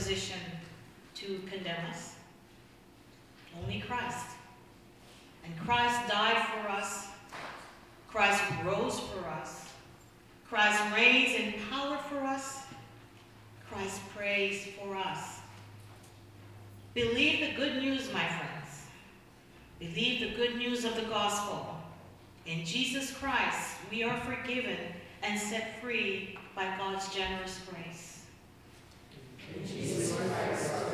position to condemn us? Only Christ. And Christ died for us. Christ rose for us. Christ reigns in power for us. Christ prays for us. Believe the good news, my friends. Believe the good news of the gospel. In Jesus Christ, we are forgiven and set free by God's generous grace. In Jesus Christ,